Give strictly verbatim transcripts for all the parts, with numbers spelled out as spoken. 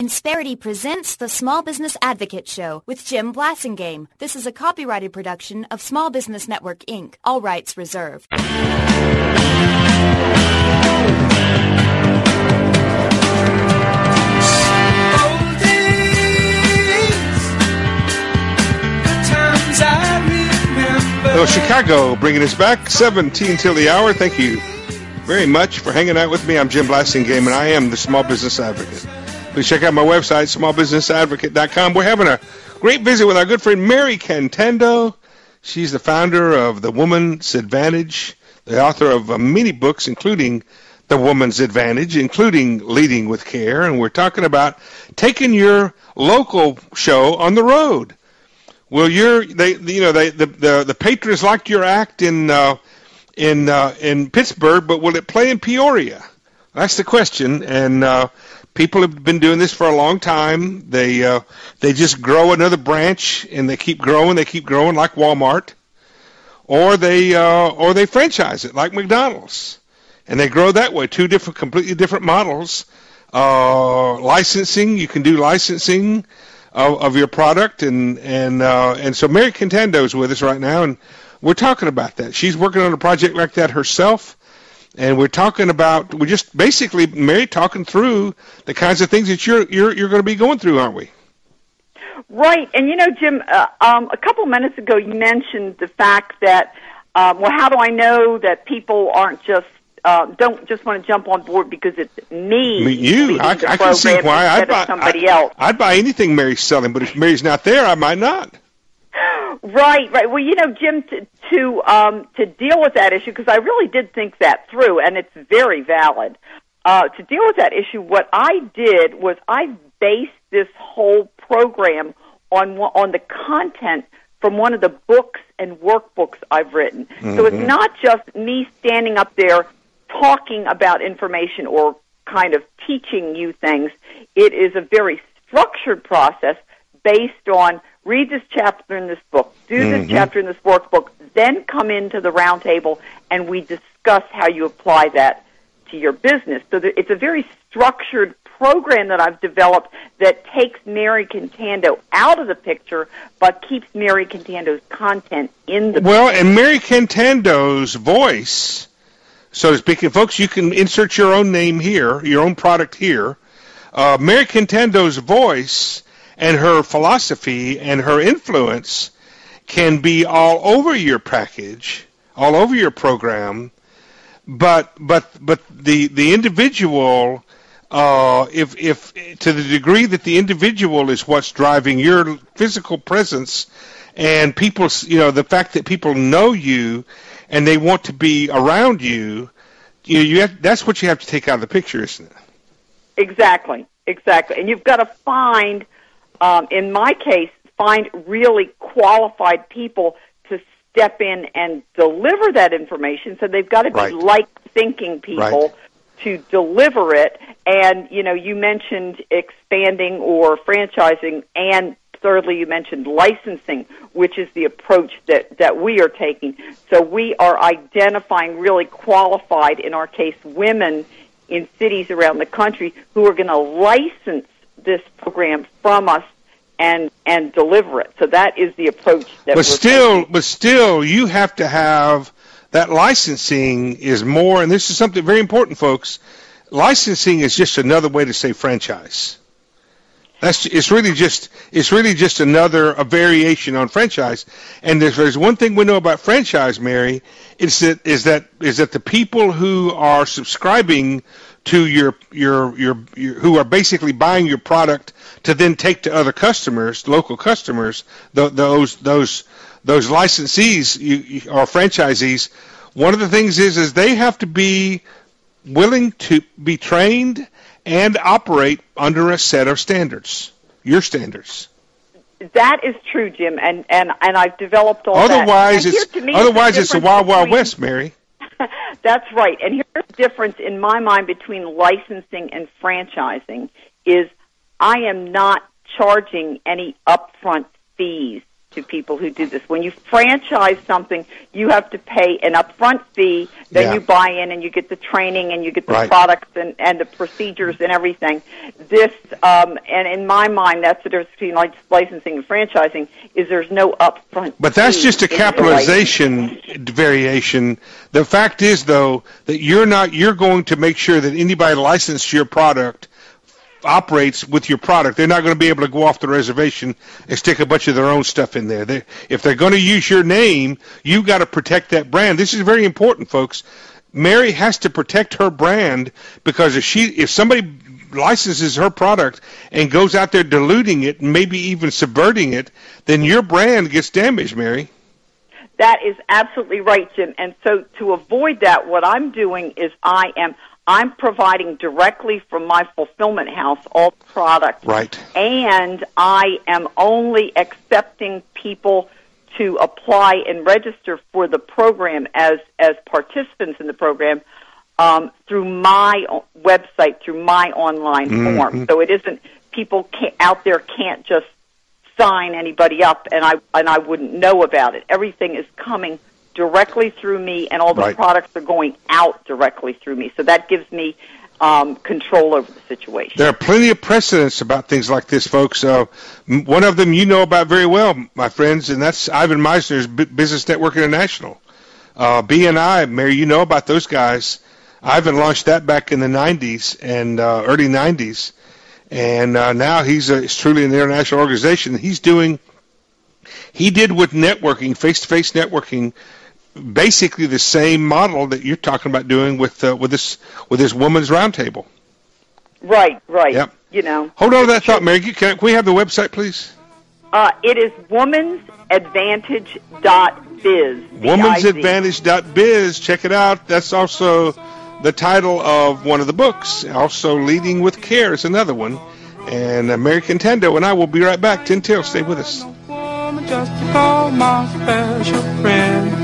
Insperity presents the Small Business Advocate Show with Jim Blasingame. This is a copyrighted production of Small Business Network, Incorporated. All rights reserved. So Chicago bringing us back, seventeen till the hour. Thank you very much for hanging out with me. I'm Jim Blasingame, and I am the Small Business Advocate. Please check out my website, small business advocate dot com. We're having a great visit with our good friend Mary Cantando. She's the founder of The Woman's Advantage, the author of uh, many books, including The Woman's Advantage, including Leading with Care. And we're talking about taking your local show on the road. Well, you're they you know they the the, the patrons liked your act in uh, in uh, in Pittsburgh, but will it play in Peoria? That's the question. And uh, people have been doing this for a long time. They uh, they just grow another branch, and they keep growing. They keep growing like Walmart, or they uh, or they franchise it like McDonald's, and they grow that way. Two different, completely different models. Uh, licensing, you can do licensing of, of your product, and and uh, and so Mary Cantando is with us right now, and we're talking about that. She's working on a project like that herself. And we're talking about, we're just basically, Mary, talking through the kinds of things that you're you're you're going to be going through, aren't we? Right. And, you know, Jim, uh, um, a couple minutes ago you mentioned the fact that, um, well, how do I know that people aren't just, uh, don't just want to jump on board because it's me? me you. I, I can see why. I'd buy, somebody I, else. I'd buy anything Mary's selling, but if Mary's not there, I might not. Right, right. Well, you know, Jim, to to, um, to deal with that issue, because I really did think that through, and it's very valid. Uh, to deal with that issue, what I did was I based this whole program on on the content from one of the books and workbooks I've written. Mm-hmm. So it's not just me standing up there talking about information or kind of teaching you things. It is a very structured process based on read this chapter in this book, do this mm-hmm. chapter in this workbook, then come into the round table and we discuss how you apply that to your business. So it's a very structured program that I've developed that takes Mary Cantando out of the picture but keeps Mary Cantando's content in the Well, picture. And Mary Cantando's voice, so to speak, and folks, you can insert your own name here, your own product here. Uh, Mary Cantando's voice and her philosophy and her influence can be all over your package, all over your program, but but but the the individual, uh, if if to the degree that the individual is what's driving your physical presence, and people, you know, the fact that people know you and they want to be around you, you know, you have, that's what you have to take out of the picture, isn't it? Exactly, exactly, and you've got to find. Um, in my case, find really qualified people to step in and deliver that information. So they've got to be right. like-thinking people right. to deliver it. And, you know, you mentioned expanding or franchising, and thirdly, you mentioned licensing, which is the approach that, that we are taking. So we are identifying really qualified, in our case, women in cities around the country who are going to license this program from us and and deliver it. So that is the approach that but we're still taking. But still, you have to have that licensing is more, and this is something very important, folks. Licensing is just another way to say franchise. That's it's really just it's really just another a variation on franchise. And if there's one thing we know about franchise, Mary, is that is that is that the people who are subscribing to your, your your your who are basically buying your product to then take to other customers, local customers, the, those those those licensees you, you, or franchisees. One of the things is is they have to be willing to be trained and operate under a set of standards, your standards. That is true, Jim, and and, and I've developed all otherwise that. It's, otherwise, it's the wild, wild west, Mary. That's right. And here's the difference in my mind between licensing and franchising is I am not charging any upfront fees to people who do this. When you franchise something, you have to pay an upfront fee, then Yeah. you buy in and you get the training and you get the Right. products and, and the procedures and everything. This, um, and in my mind, that's the difference between lic- licensing and franchising, is there's no upfront But that's fee just a in the capitalization variation. The fact is, though, that you're not, you're going to make sure that anybody licensed your product operates with your product. They're not going to be able to go off the reservation and stick a bunch of their own stuff in there. They, if they're going to use your name, you've got to protect that brand. This is very important, folks. Mary has to protect her brand, because if she, if somebody licenses her product and goes out there diluting it and maybe even subverting it, then your brand gets damaged, Mary. That is absolutely right, Jim. And so to avoid that, what I'm doing is I am I'm providing directly from my fulfillment house all the product. Right. And I am only accepting people to apply and register for the program as, as participants in the program um, through my website, through my online Mm-hmm. form. So it isn't, people can't, out there can't just sign anybody up and I and I wouldn't know about it. Everything is coming directly through me, and all the Right. products are going out directly through me. So that gives me um, control over the situation. There are plenty of precedents about things like this, folks. Uh, m- one of them you know about very well, my friends, and that's Ivan Meisner's B- Business Network International. Uh, B N I, Mary, you know about those guys. Ivan launched that back in the nineties and uh, early nineties, and uh, now he's a, it's truly an international organization. He's doing, he did with networking, face-to-face networking, basically the same model that you're talking about doing with uh, with this with this women's roundtable. Right, right. Yep. You know. Hold on to that thought, Mary. Can, can we have the website, please? Uh, it is womans advantage dot biz. womans advantage dot biz. Check it out. That's also the title of one of the books. Also, Leading with Care is another one. And American Tando and I will be right back. ten till. Stay with us. Just to call my special friend.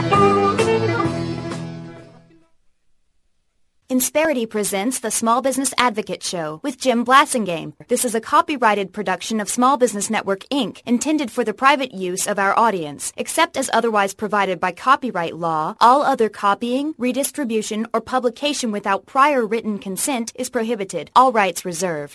Insperity presents the Small Business Advocate Show with Jim Blasingame. This is a copyrighted production of Small Business Network, Incorporated, intended for the private use of our audience. Except as otherwise provided by copyright law, all other copying, redistribution, or publication without prior written consent is prohibited. All rights reserved.